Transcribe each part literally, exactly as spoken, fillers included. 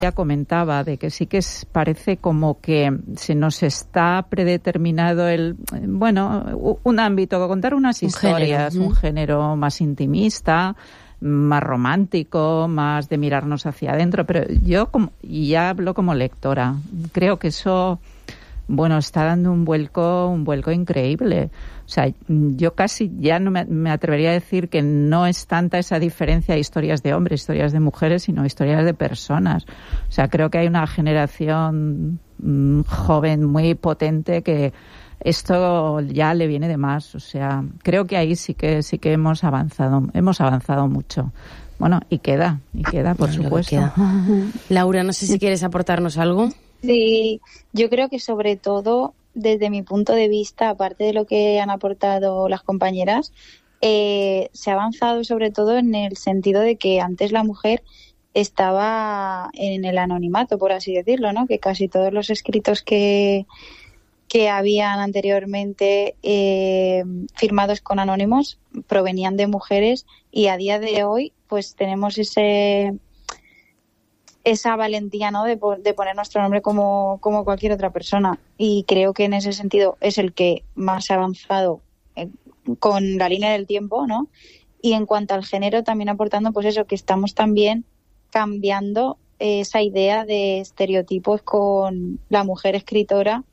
ya comentaba de que sí que es, parece como que se nos está predeterminado el, bueno, un ámbito, contar unas historias, un género, un género más intimista, más romántico, más de mirarnos hacia adentro, pero yo, como, y ya hablo como lectora, creo que eso, bueno, está dando un vuelco, un vuelco increíble. O sea, yo casi ya no me, me atrevería a decir que no es tanta esa diferencia de historias de hombres, historias de mujeres, sino historias de personas. O sea, creo que hay una generación mmm, joven muy potente que esto ya le viene de más. O sea, creo que ahí sí que sí que hemos avanzado, hemos avanzado mucho. Bueno, y queda, y queda, por bueno, supuesto. Queda. Laura, no sé si quieres aportarnos algo. Sí, yo creo que sobre todo, desde mi punto de vista, aparte de lo que han aportado las compañeras, eh, se ha avanzado sobre todo en el sentido de que antes la mujer estaba en el anonimato, por así decirlo, ¿no? Que casi todos los escritos que, que habían anteriormente eh, firmados con anónimos provenían de mujeres, y a día de hoy pues tenemos ese... esa valentía, ¿no?, de, de poner nuestro nombre como, como cualquier otra persona. Y creo que en ese sentido es el que más ha avanzado eh, con la línea del tiempo, ¿no? Y en cuanto al género, también aportando, pues eso, que estamos también cambiando eh, esa idea de estereotipos con la mujer escritora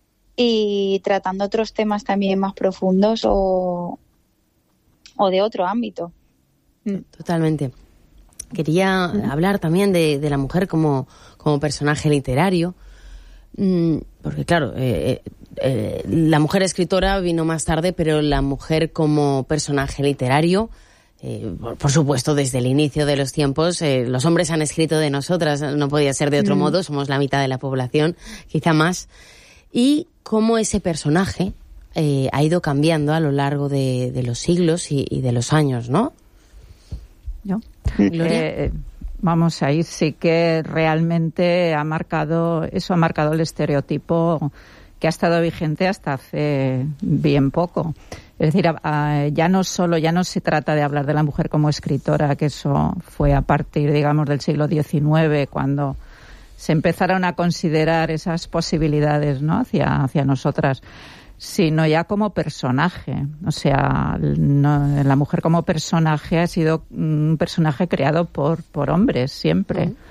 y tratando otros temas también más profundos o, o de otro ámbito. Totalmente. Quería hablar también de, de la mujer como, como personaje literario, porque claro, eh, eh, la mujer escritora vino más tarde, pero la mujer como personaje literario, eh, por, por supuesto, desde el inicio de los tiempos, eh, los hombres han escrito de nosotras, no podía ser de otro mm. modo, somos la mitad de la población, quizá más, y cómo ese personaje eh, ha ido cambiando a lo largo de, de los siglos y, y de los años, ¿no? ¿Yo? Eh, vamos, ahí sí que realmente ha marcado, eso ha marcado el estereotipo que ha estado vigente hasta hace bien poco. Es decir, a, a, ya no solo, ya no se trata de hablar de la mujer como escritora, que eso fue a partir, digamos, del siglo diecinueve, cuando se empezaron a considerar esas posibilidades, ¿no?, hacia, hacia nosotras, sino ya como personaje. O sea, no, la mujer como personaje ha sido un personaje creado por, por hombres siempre. Uh-huh.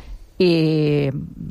Y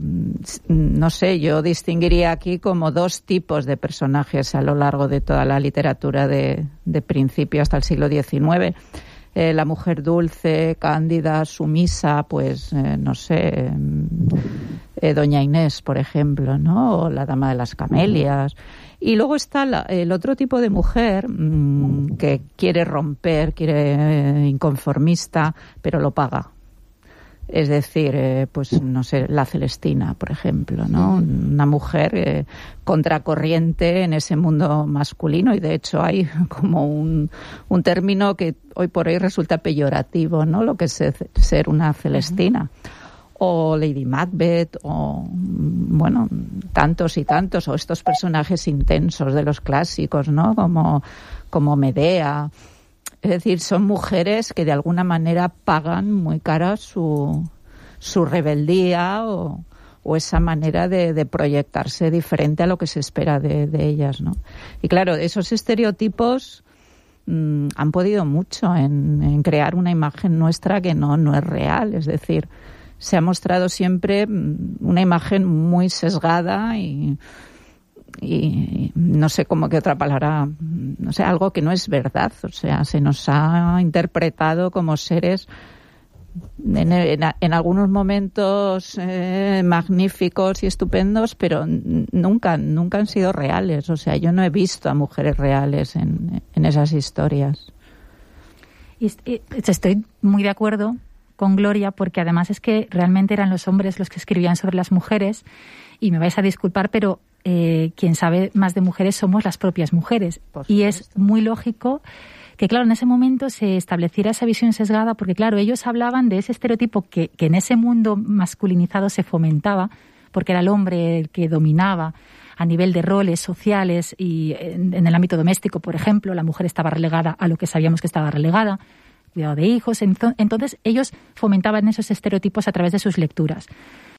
no sé, yo distinguiría aquí como dos tipos de personajes a lo largo de toda la literatura de, de principio hasta el siglo diecinueve. Eh, la mujer dulce, cándida, sumisa, pues, eh, no sé, eh, Doña Inés, por ejemplo, ¿no? O la Dama de las Camelias. Y luego está la, el otro tipo de mujer mmm, que quiere romper, quiere eh, inconformista, pero lo paga. Es decir, eh, pues no sé, la Celestina, por ejemplo, ¿no? Una mujer eh, contracorriente en ese mundo masculino, y de hecho hay como un, un término que hoy por hoy resulta peyorativo, ¿no? Lo que es ser una Celestina. Uh-huh. O Lady Macbeth, o, bueno, tantos y tantos, o estos personajes intensos de los clásicos, ¿no? Como, como Medea. Es decir, son mujeres que de alguna manera pagan muy cara su, su rebeldía o, o esa manera de, de proyectarse diferente a lo que se espera de, de ellas, ¿no? Y claro, esos estereotipos mmm, han podido mucho en, en crear una imagen nuestra que no, no es real. Es decir, se ha mostrado siempre una imagen muy sesgada y, y no sé cómo qué otra palabra, no sé, algo que no es verdad. O sea, se nos ha interpretado como seres en, en, en algunos momentos eh, magníficos y estupendos, pero nunca, nunca han sido reales. O sea, yo no he visto a mujeres reales en, en esas historias. Y estoy muy de acuerdo con Gloria, porque además es que realmente eran los hombres los que escribían sobre las mujeres, y me vais a disculpar, pero eh, quien sabe más de mujeres somos las propias mujeres. Y es muy lógico que, claro, en ese momento se estableciera esa visión sesgada, porque, claro, ellos hablaban de ese estereotipo que, que en ese mundo masculinizado se fomentaba, porque era el hombre el que dominaba a nivel de roles sociales, y en, en el ámbito doméstico, por ejemplo, la mujer estaba relegada a lo que sabíamos que estaba relegada. cuidado de hijos. Entonces ellos fomentaban esos estereotipos a través de sus lecturas.